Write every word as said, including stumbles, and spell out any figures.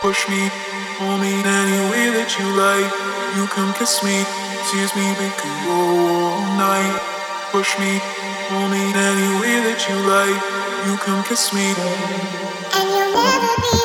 Push me, pull me any way that you like. You can kiss me, tease me, we can go all night. Push me, pull me any way that you like. You can kiss me, and you'll never be